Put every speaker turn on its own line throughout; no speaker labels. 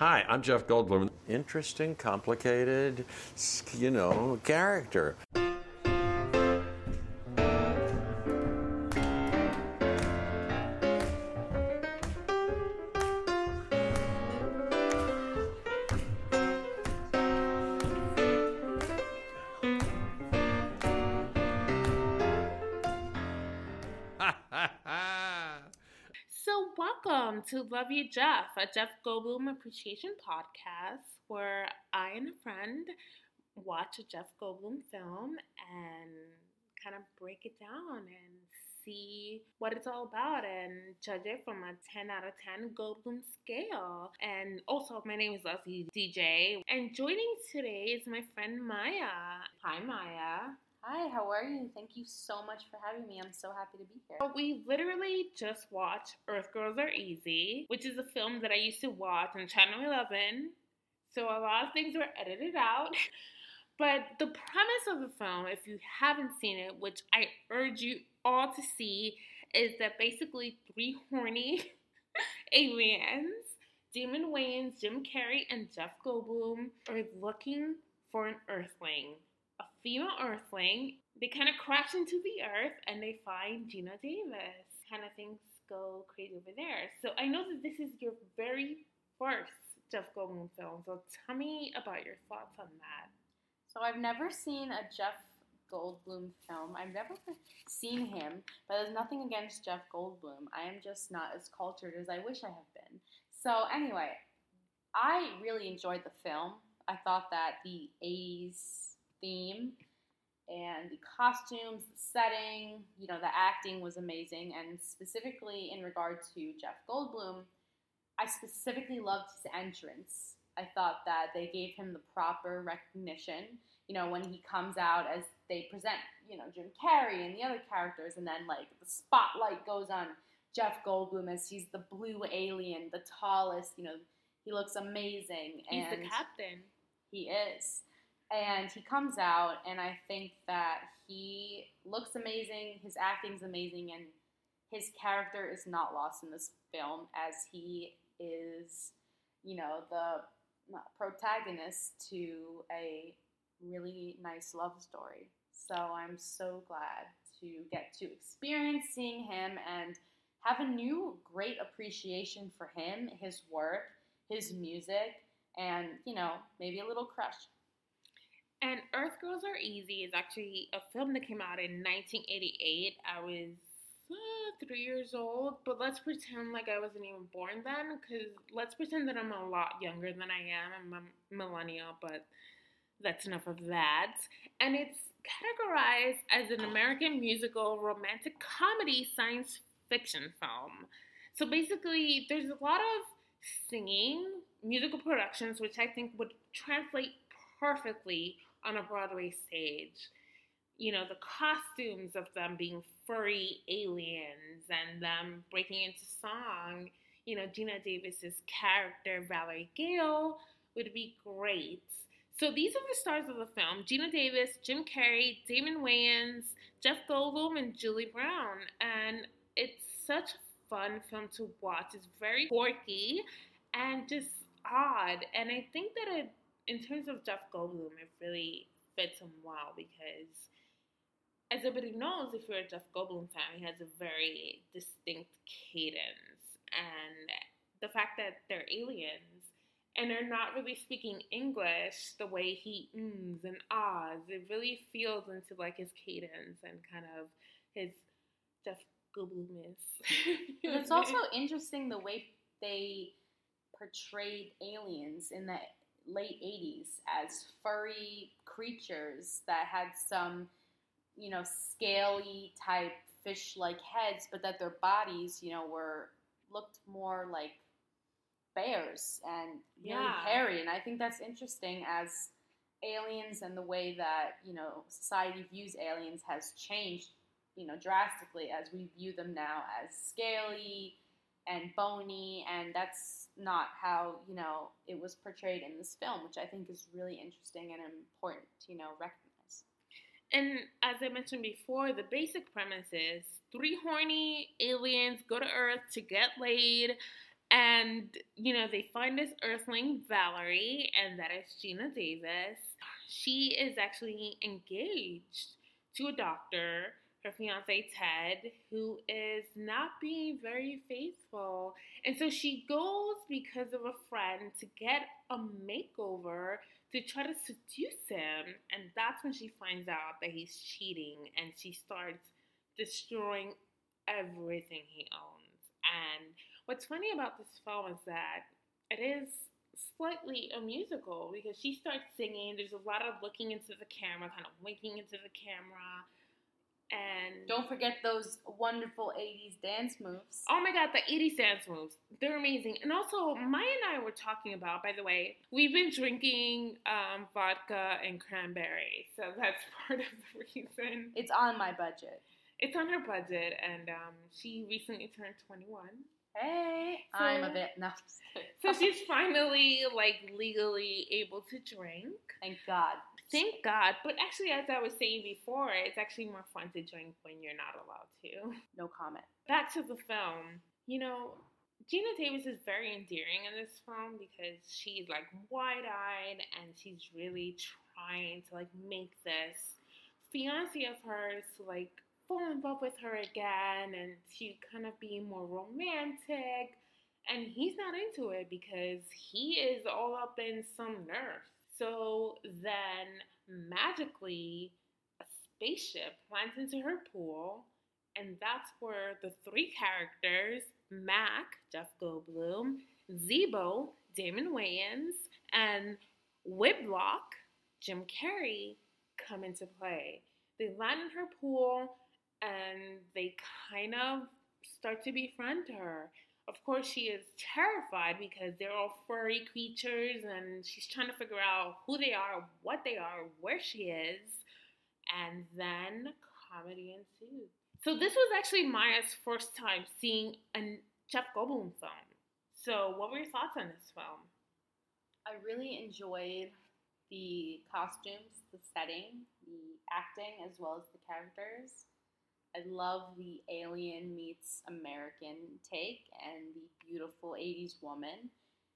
Hi, I'm Jeff Goldblum. Interesting, complicated, character.
So, welcome to Love You Jeff, a Jeff Goldblum appreciation podcast where I and a friend watch a Jeff Goldblum film and kind of break it down and see what it's all about and judge it from a 10 out of 10 Goldblum scale. And also, my name is Leslie DJ, and joining today is my friend Maya. Hi, Maya.
Hi, how are you? Thank you so much for having me. I'm so happy to be here.
We literally just watched Earth Girls Are Easy, which is a film that I used to watch on Channel 11. So a lot of things were edited out. But the premise of the film, if you haven't seen it, which I urge you all to see, is that basically three horny aliens, Damon Wayans, Jim Carrey, and Jeff Goldblum, are looking for an Earthling. A female Earthling. They kind of crash into the Earth and they find Geena Davis. Kind of things go crazy over there. So I know that this is your very first Jeff Goldblum film. So tell me about your thoughts on that.
So I've never seen a Jeff Goldblum film. I've never seen him, but there's nothing against Jeff Goldblum. I am just not as cultured as I wish I have been. So anyway, I really enjoyed the film. I thought that the 80s theme and the costumes, the setting, the acting was amazing. And specifically in regard to Jeff Goldblum, I specifically loved his entrance. I thought that they gave him the proper recognition, when he comes out as they present, Jim Carrey and the other characters, and then like the spotlight goes on Jeff Goldblum as he's the blue alien, the tallest, he looks amazing.
He's the captain.
He is. And he comes out, and I think that he looks amazing, his acting's amazing, and his character is not lost in this film as he is, the protagonist to a really nice love story. So I'm so glad to get to experience seeing him and have a new great appreciation for him, his work, his music, and, maybe a little crush.
And Earth Girls Are Easy is actually a film that came out in 1988. I was 3 years old, but let's pretend like I wasn't even born then, because let's pretend that I'm a lot younger than I am. I'm a millennial, but that's enough of that. And it's categorized as an American musical romantic comedy science fiction film. So basically, there's a lot of singing, musical productions, which I think would translate perfectly on a Broadway stage. The costumes of them being furry aliens and them breaking into song. Geena Davis's character, Valerie Gale, would be great. So these are the stars of the film: Geena Davis, Jim Carrey, Damon Wayans, Jeff Goldblum, and Julie Brown. And it's such a fun film to watch. It's very quirky and just odd. And I think that in terms of Jeff Goldblum, it really fits him well because, as everybody knows, if you're a Jeff Goldblum fan, he has a very distinct cadence. And the fact that they're aliens and they're not really speaking English the way he ums and ahs, it really feels into like his cadence and kind of his Jeff Goldblum-ness.
It's also interesting the way they portrayed aliens in the late 80s as furry creatures that had some, scaly type fish-like heads, but that their bodies, looked more like bears and really hairy. And I think that's interesting as aliens and the way that, society views aliens has changed, drastically as we view them now as scaly and bony, and that's not how, it was portrayed in this film, which I think is really interesting and important to, recognize.
And as I mentioned before, the basic premise is three horny aliens go to Earth to get laid, And, they find this Earthling, Valerie, and that is Gina Davis. She is actually engaged to a doctor, her fiance Ted, who is not being very faithful. And so she goes because of a friend to get a makeover to try to seduce him. And that's when she finds out that he's cheating and she starts destroying everything he owns. And what's funny about this film is that it is slightly a musical because she starts singing. There's a lot of looking into the camera, kind of winking into the camera. And
don't forget those wonderful 80s dance moves.
Oh my god, the 80s dance moves. They're amazing. And also, Maya and I were talking about, by the way, we've been drinking vodka and cranberry. So that's part of the reason.
It's on my budget.
It's on her budget. And she recently turned 21.
Hey, so, I'm a bit nuts.
So she's finally, legally able to drink.
Thank God.
Thank God. But actually, as I was saying before, it's actually more fun to drink when you're not allowed to.
No comment.
Back to the film. Gina Davis is very endearing in this film because she's wide-eyed and she's really trying to make this fiance of hers to fall in love with her again and to kind of be more romantic. And he's not into it because he is all up in some nurse. So then, magically, a spaceship lands into her pool, and that's where the three characters, Mac, Jeff Goldblum, Zebo, Damon Wayans, and Whitlock, Jim Carrey, come into play. They land in her pool, and they kind of start to befriend her. Of course, she is terrified because they're all furry creatures and she's trying to figure out who they are, what they are, where she is. And then comedy ensues. So this was actually Maya's first time seeing a Jeff Goldblum film. So what were your thoughts on this film?
I really enjoyed the costumes, the setting, the acting, as well as the characters. I love the alien meets American take and the beautiful 80s woman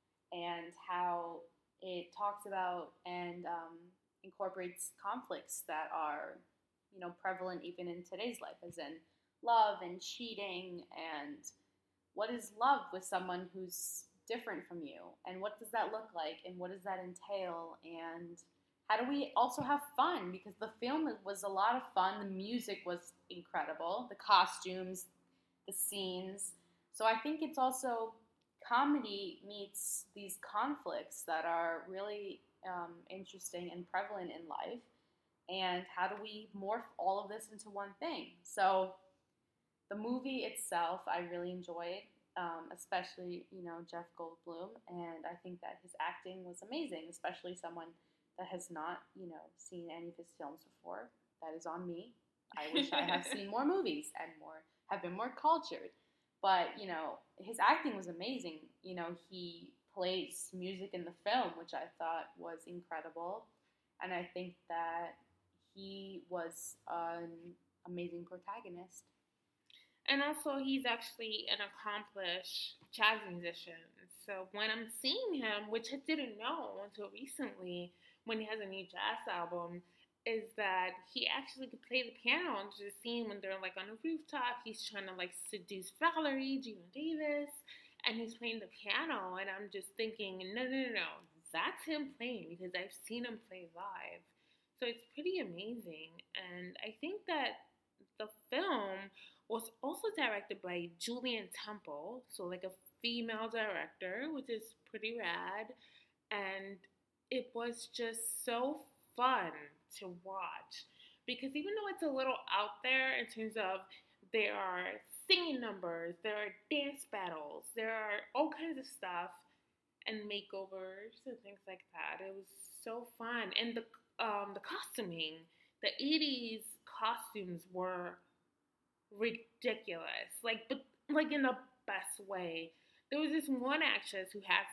and how it talks about and incorporates conflicts that are, prevalent even in today's life, as in love and cheating and what is love with someone who's different from you and what does that look like and what does that entail and how do we also have fun? Because the film was a lot of fun. The music was incredible. The costumes, the scenes. So I think it's also comedy meets these conflicts that are really interesting and prevalent in life. And how do we morph all of this into one thing? So the movie itself, I really enjoyed, especially, Jeff Goldblum. And I think that his acting was amazing, especially someone that has not, seen any of his films before. That is on me. I wish I have seen more movies and have been more cultured. But, his acting was amazing. He plays music in the film, which I thought was incredible. And I think that he was an amazing protagonist.
And also, he's actually an accomplished jazz musician. So when I'm seeing him, which I didn't know until recently, when he has a new jazz album, is that he actually could play the piano into the scene when they're on a rooftop. He's trying to seduce Valerie, Gina Davis, and he's playing the piano. And I'm just thinking, no, that's him playing because I've seen him play live. So it's pretty amazing. And I think that the film was also directed by Julian Temple, so a female director, which is pretty rad. And it was just so fun to watch because even though it's a little out there in terms of there are singing numbers, there are dance battles, there are all kinds of stuff and makeovers and things like that. It was so fun. And the costuming, the 80s costumes were ridiculous, but in the best way. There was this one actress who has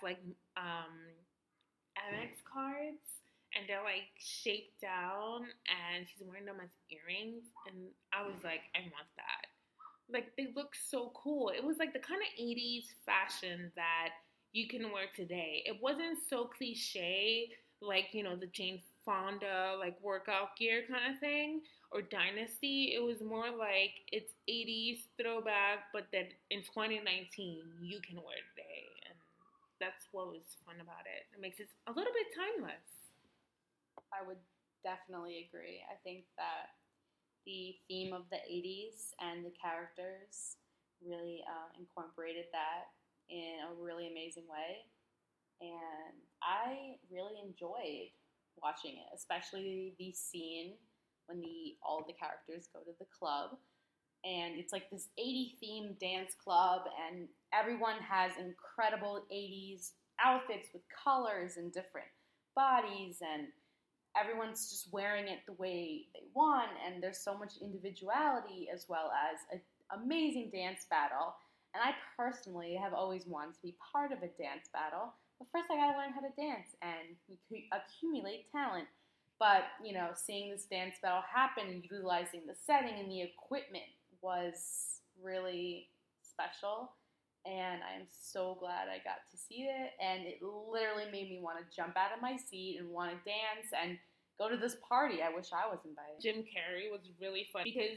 Amex cards, and they're shaped down, and she's wearing them as earrings, and I was like, I want that. Like they look so cool. It was like the kind of 80s fashion that you can wear today. It wasn't so cliche like, the Jane Fonda like workout gear kind of thing or Dynasty. It was more like it's 80s throwback, but then in 2019 you can wear it today. And that's what was fun about it. It makes it a little bit timeless.
I would definitely agree. I think that the theme of the 80s and the characters really incorporated that in a really amazing way. And I really enjoyed watching it, especially the scene when all the characters go to the club. And it's like this 80 themed dance club, and everyone has incredible 80s outfits with colors and different bodies, and everyone's just wearing it the way they want, and there's so much individuality as well as an amazing dance battle. And I personally have always wanted to be part of a dance battle, but first I gotta learn how to dance and accumulate talent. But, seeing this dance battle happen and utilizing the setting and the equipment was really special. And I'm so glad I got to see it. And it literally made me want to jump out of my seat and want to dance and go to this party. I wish I was invited.
Jim Carrey was really fun because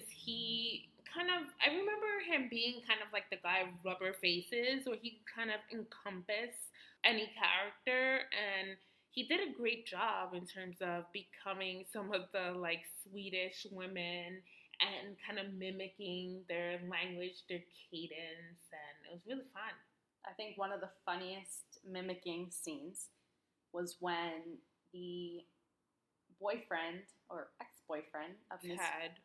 I remember him being kind of like the guy of rubber faces, where he kind of encompass any character, and he did a great job in terms of becoming some of the like Swedish women and kind of mimicking their language, their cadence, and it was really fun.
I think one of the funniest mimicking scenes was when the boyfriend or ex-boyfriend of Miss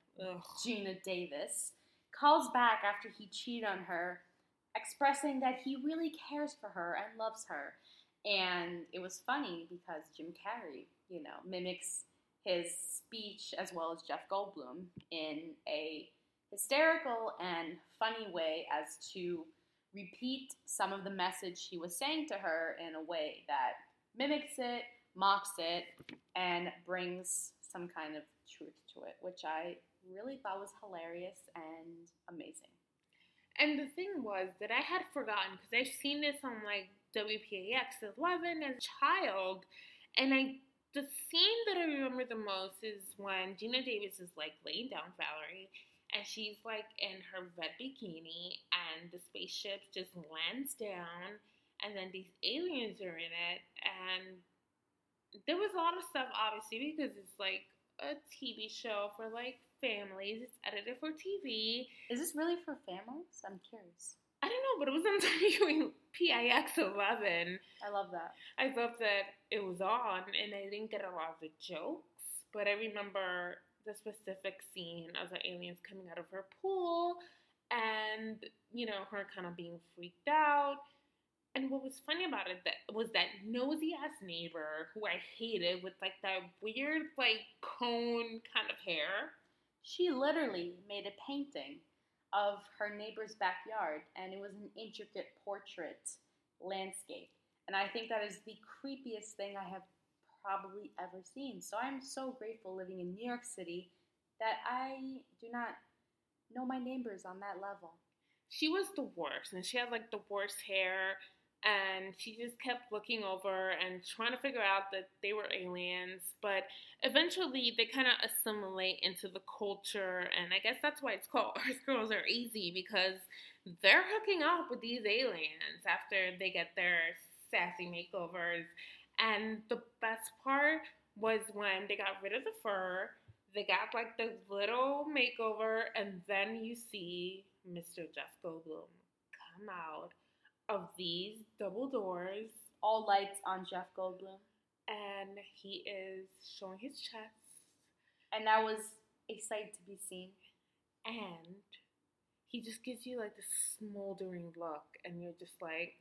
Gina Davis calls back after he cheated on her, expressing that he really cares for her and loves her. And it was funny because Jim Carrey, mimics his speech as well as Jeff Goldblum in a hysterical and funny way as to repeat some of the message he was saying to her in a way that mimics it, mocks it, and brings some kind of truth to it, which I really thought was hilarious and amazing.
And the thing was that I had forgotten because I've seen this on like WPAX 11 as a child, and the scene that I remember the most is when Gina Davis is like laying down Valerie, and she's like in her red bikini, and the spaceship just lands down, and then these aliens are in it, and there was a lot of stuff obviously because it's like a TV show for like families. It's edited for TV.
Is this really for families? I'm curious.
I don't know, but it was on WPIX 11.
I love that.
I love that it was on, and I didn't get a lot of the jokes, but I remember the specific scene of the aliens coming out of her pool, and her kind of being freaked out. And what was funny about it was that nosy ass neighbor who I hated with like that weird like cone kind of hair.
She literally made a painting of her neighbor's backyard, and it was an intricate portrait landscape. And I think that is the creepiest thing I have probably ever seen. So I'm so grateful living in New York City that I do not know my neighbors on that level.
She was the worst, and she had like the worst hair, and she just kept looking over and trying to figure out that they were aliens. But eventually they kind of assimilate into the culture, and I guess that's why it's called Earth Girls Are Easy, because they're hooking up with these aliens after they get their sassy makeovers. And the best part was when they got rid of the fur, they got like the little makeover, and then you see Mr. Jeff Goldblum come out of these double doors.
All lights on Jeff Goldblum.
And he is showing his chest.
And that was a sight to be seen.
And he just gives you like this smoldering look, and you're just like,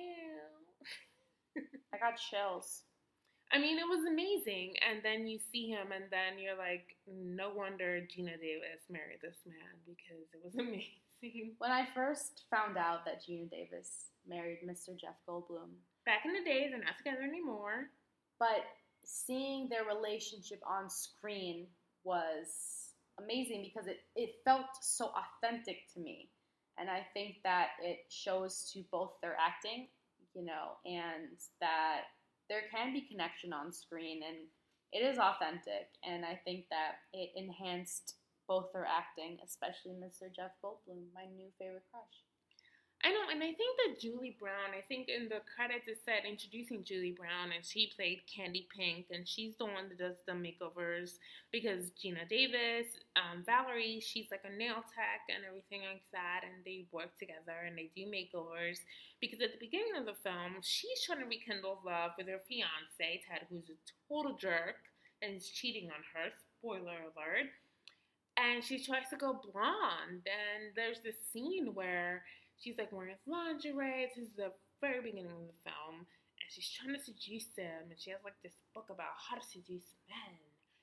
ew.
I got chills.
I mean, it was amazing. And then you see him, and then you're like, no wonder Gina Davis married this man, because it was amazing.
When I first found out that Gina Davis married Mr. Jeff Goldblum.
Back in the day, they're not together anymore.
But seeing their relationship on screen was amazing because it felt so authentic to me. And I think that it shows to both their acting, and that there can be connection on screen, and it is authentic. And I think that it enhanced both their acting, especially Mr. Jeff Goldblum, my new favorite crush.
I know, and I think that Julie Brown, I think in the credits it said introducing Julie Brown, and she played Candy Pink, and she's the one that does the makeovers because Gina Davis, Valerie, she's like a nail tech and everything like that, and they work together and they do makeovers because at the beginning of the film, she's trying to rekindle love with her fiance, Ted, who's a total jerk and is cheating on her, spoiler alert, and she tries to go blonde, and there's this scene where she's like wearing his lingerie. This is the very beginning of the film. And she's trying to seduce him. And she has like this book about how to seduce men.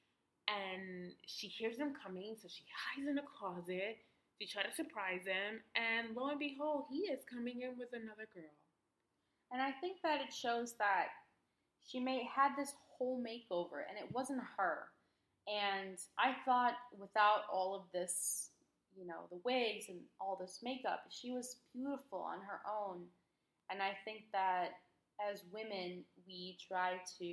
And she hears him coming. So she hides in a closet to try to surprise him. And lo and behold, he is coming in with another girl.
And I think that it shows that she had this whole makeover. And it wasn't her. And I thought without all of this, the wigs and all this makeup, she was beautiful on her own. And I think that as women, we try to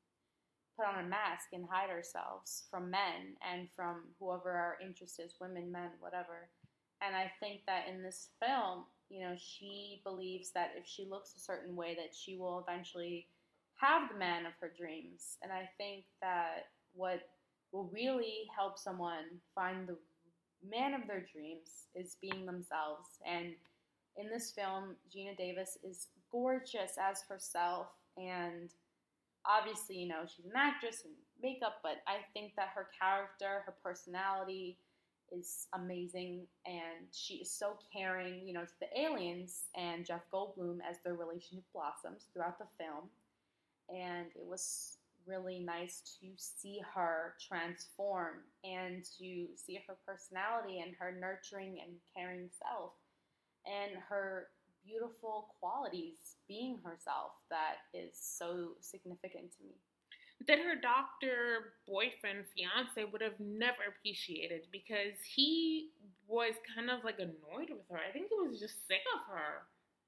put on a mask and hide ourselves from men and from whoever our interest is, women, men, whatever. And I think that in this film, she believes that if she looks a certain way, that she will eventually have the man of her dreams. And I think that what will really help someone find the man of their dreams is being themselves. And in this film, Gina Davis is gorgeous as herself, and obviously, she's an actress and makeup, but I think that her character, her personality is amazing, and she is so caring, to the aliens and Jeff Goldblum as their relationship blossoms throughout the film. And it was really nice to see her transform and to see her personality and her nurturing and caring self and her beautiful qualities being herself that is so significant to me.
That her doctor, boyfriend, fiance would have never appreciated because he was kind of like annoyed with her. I think he was just sick of her.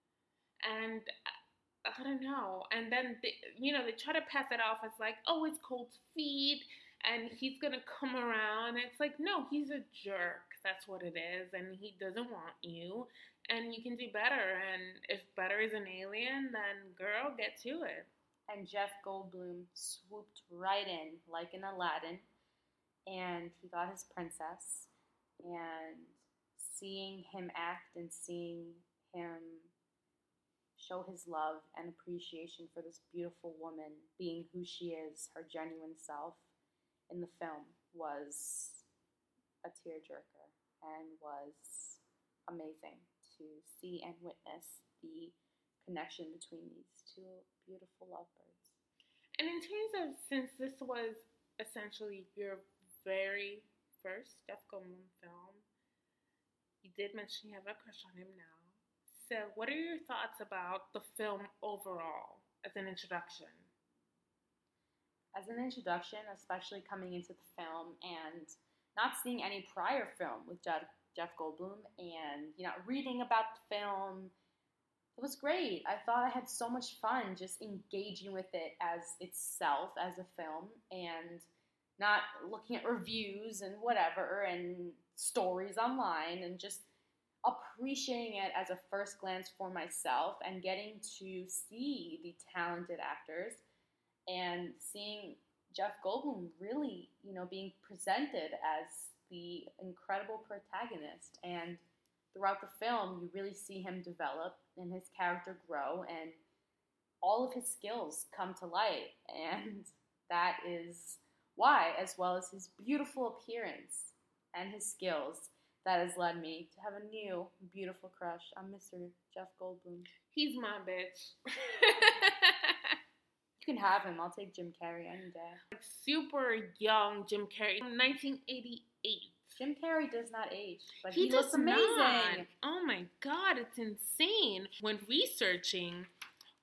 And I don't know. And then, they try to pass it off as like, oh, it's cold feet and he's going to come around. It's like, no, he's a jerk. That's what it is. And he doesn't want you. And you can do better. And if better is an alien, then girl, get to it.
And Jeff Goldblum swooped right in like in Aladdin. And he got his princess. And seeing him act and seeing him show his love and appreciation for this beautiful woman being who she is, her genuine self, in the film was a tearjerker and was amazing to see and witness the connection between these two beautiful lovebirds.
And in terms of, since this was essentially your very first Jeff Goldblum film, you did mention you have a crush on him now. So, what are your thoughts about the film overall as an introduction?
As an introduction, especially coming into the film and not seeing any prior film with Jeff Goldblum and reading about the film, it was great. I thought I had so much fun just engaging with it as itself, as a film, and not looking at reviews and whatever and stories online, and just appreciating it as a first glance for myself and getting to see the talented actors and seeing Jeff Goldblum really, being presented as the incredible protagonist. And throughout the film, you really see him develop and his character grow and all of his skills come to light. And that is why, as well as his beautiful appearance and his skills, that has led me to have a new, beautiful crush on Mr. Jeff Goldblum.
He's my bitch.
You can have him. I'll take Jim Carrey any day.
Super young Jim Carrey, 1988.
Jim Carrey does not age, but
he
looks amazing.
Oh my God, it's insane. When researching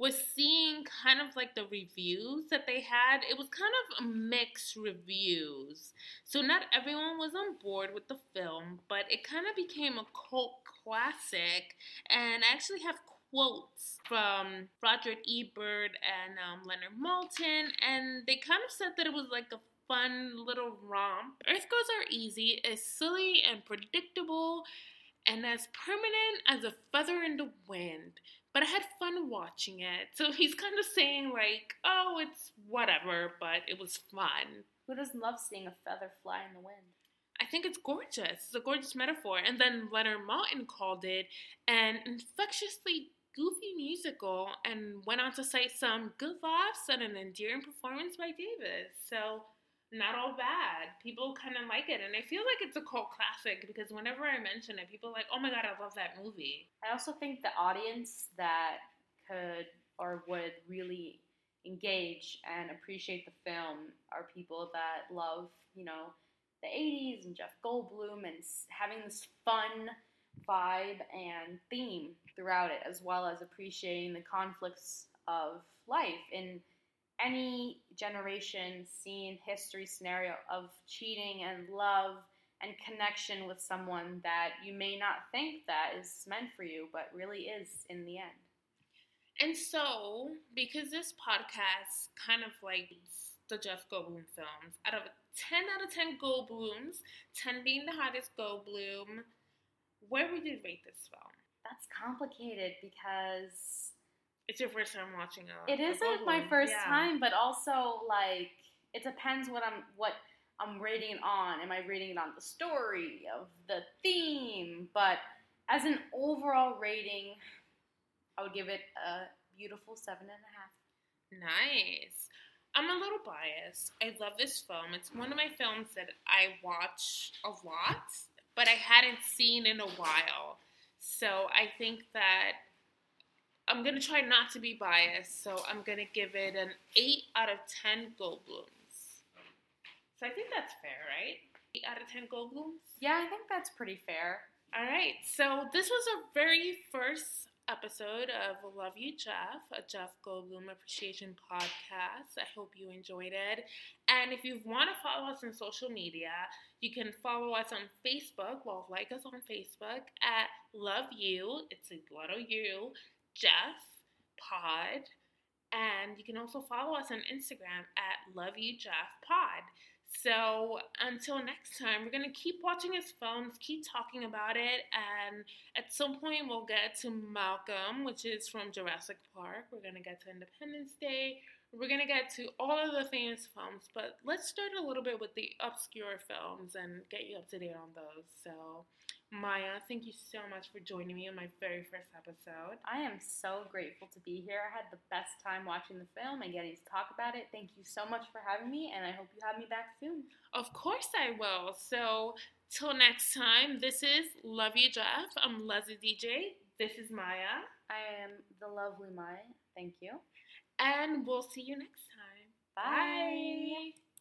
was seeing kind of like the reviews that they had. It was kind of mixed reviews. So not everyone was on board with the film, but it kind of became a cult classic. And I actually have quotes from Roger Ebert and Leonard Maltin, and they kind of said that it was like a fun little romp. Earth Girls Are Easy is silly and predictable and as permanent as a feather in the wind. But I had fun watching it. So he's kind of saying like, oh, it's whatever, but it was fun.
Who doesn't love seeing a feather fly in the wind?
I think it's gorgeous. It's a gorgeous metaphor. And then Leonard Maltin called it an infectiously goofy musical and went on to cite some good laughs and an endearing performance by Davis. So not all bad. People kind of like it. And I feel like it's a cult classic because whenever I mention it, people are like, oh my God, I love that movie.
I also think the audience that could or would really engage and appreciate the film are people that love, you know, the 80s and Jeff Goldblum and having this fun vibe and theme throughout it, as well as appreciating the conflicts of life in any generation, scene, history, scenario of cheating and love and connection with someone that you may not think that is meant for you, but really is in the end.
And so, because this podcast kind of likes the Jeff Goldblum films, out of 10 out of 10 Goldblums, 10 being the hottest Goldblum, where would you rate this film?
That's complicated because
it's your first time watching it.
It isn't my first time, but also like it depends what I'm rating it on. Am I rating it on the story of the theme? But as an overall rating, I would give it a beautiful 7.5.
Nice. I'm a little biased. I love this film. It's one of my films that I watch a lot, but I hadn't seen in a while. So I think that I'm going to try not to be biased. So I'm going to give it an 8 out of 10 Goldblums. So I think that's fair, right? 8 out of 10 Goldblums?
Yeah, I think that's pretty fair.
All right. So this was our very first episode of Love You, Jeff, a Jeff Goldblum Appreciation Podcast. I hope you enjoyed it. And if you want to follow us on social media, you can follow us on Facebook. Well, like us on Facebook at Love You. It's a letter U, Jeff Pod. And you can also follow us on Instagram at Love You, Jeff Pod. So until next time, we're going to keep watching his films, keep talking about it, and at some point we'll get to Malcolm, which is from Jurassic Park. We're going to get to Independence Day. We're going to get to all of the famous films, but let's start a little bit with the obscure films and get you up to date on those. So, Maya, thank you so much for joining me on my very first episode.
I am so grateful to be here. I had the best time watching the film and getting to talk about it. Thank you so much for having me, and I hope you have me back soon.
Of course I will. So, till next time, this is Love You, Jeff. I'm Leslie DJ. This is Maya.
I am the lovely Maya. Thank you.
And we'll see you next time.
Bye.
Bye.